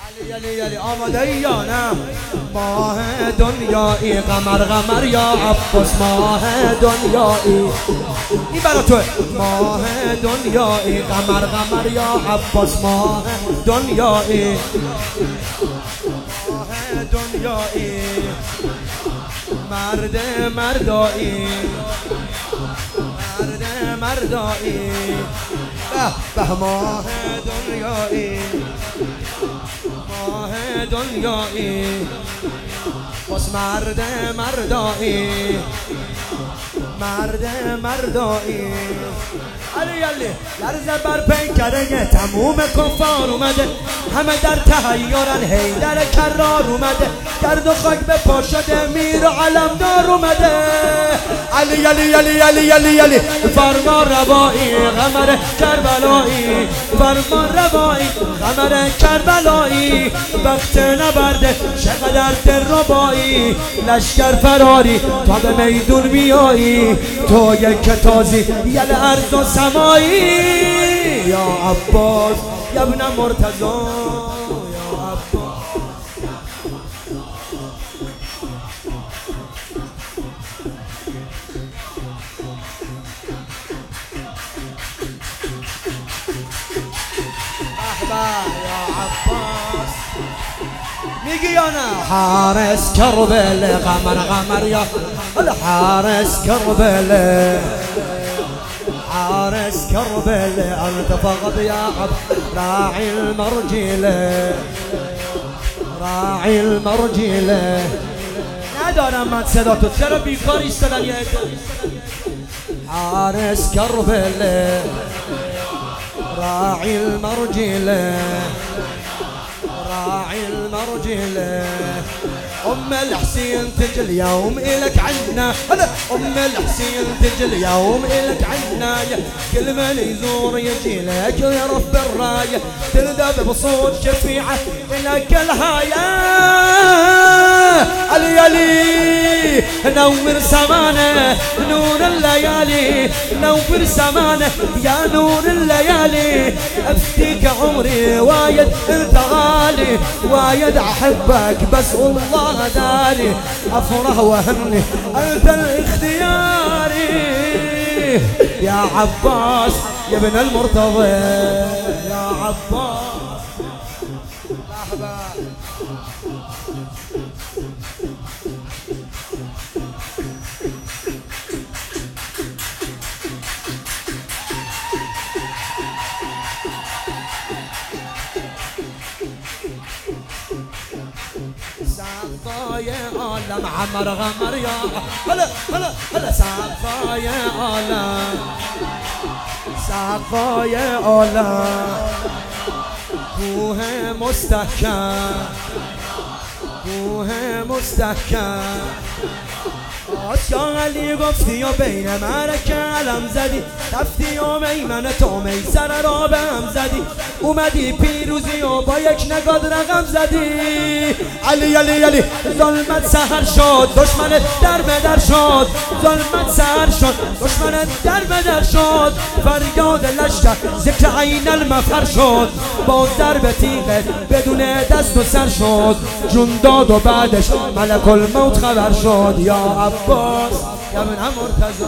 یلی یلی آماده یا نه؟ ماه دنیایی قمر یا عباس ماه دنیایی این برا توه. ماه دنیایی قمر یا عباس ماه دنیایی ماه دنیایی مرد مردایی مرد مردایی به به ماه دنیایی ماه دنیایی باز مرد مردایی مرد مردایی علی علی لرزه بر پیکره تموم کفار اومده، همه در تحیرن حیدر کرار اومده، گرد و خاک به پا شده میر و علمدار اومده. علی علی علی علی علی علی فرمان روایی قمر کربلایی فرمان روایی قمر کربلایی وقت نبرده چقدر دلربایی لشکر فراری تا به میدون میایی تو یک تازی یل ارض و سمایی یا عباس یا ابن مرتضی یا عباس. یا عباس میگی یا نه؟ حارس کربل قمر یا حارس کربل حارس کربل انت فقط يا عبد راعي المرجله راعي المرجله. ندارم من صدا تو چرا بیکار ایستادن یه حارس کربل راعي المرجله راعي المرجله. أم الحسين تجي اليوم إلك عنا أم الحسين تجي اليوم إلك عنا كل من يزور يجي لك ويرف بالراية تندب بصوت شفيعة إلك الهاية. علي علي نور سمانة نور الليالي نور سمانة يا نور الليالي أفتيك عمري وايد انت غالي وايد أحبك بس والله داري أفرح وهني أنت الاختياري يا عباس يا ابن المرتضى يا عباس. سقفاي عالم عمر غمر يا هلا هلا هلا سقفاي عالم سقفاي عالم کوه مستحکم کوه مستحکم. آشکان علی گفتی و بین مرکه علم زدی رفتی و میمن تو میسر را به هم زدی اومدی پیروزی و با یک نگاد رقم زدی. علی علی علی ظلمت سحر شد دشمن در بدر شد ظلمت سحر شد دشمن در بدر شد فریاد لشکر ذکر عین المفر شد با ضرب تیغ بدون دست و سر شد جون داد و بعدش ملک الموت خبر شد یا عباس یا ابن مرتضی.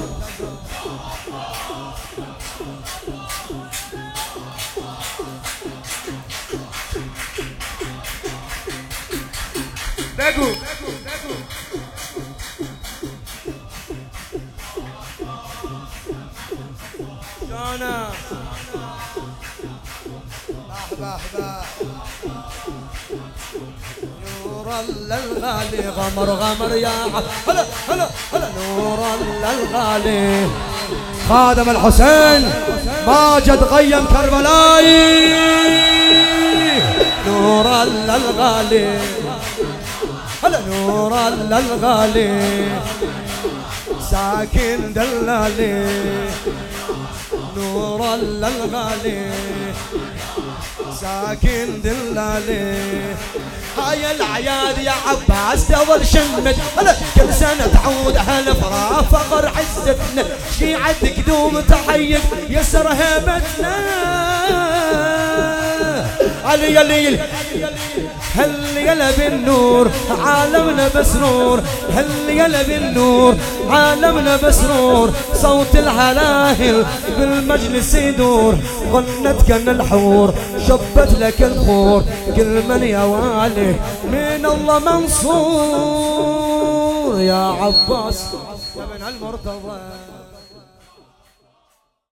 بگو جانا به به نور الغالي غمر يا هلا هلا هلا نور الغالي خادم الحسين ماجد غيم كربلاي نور الغالي هلا نور الغالي ساكن دلالي نور الغالي ساكن دلالي. هاي العياد يا عباس دول شمت هلا كل سنة تعود أهل فرح فخر عزتنا شيعتك دوم تحيق يسر هيبتنا. علي يلي هل يلا بالنور عالمنا بس نور، هل يلا بالنور عالمنا بس نور. صوت الهلاهل بالمجلس يدور، غنت كان الحور شبت لك الخور. كل من يا والي من الله منصور يا عباس يا بن المرتضى.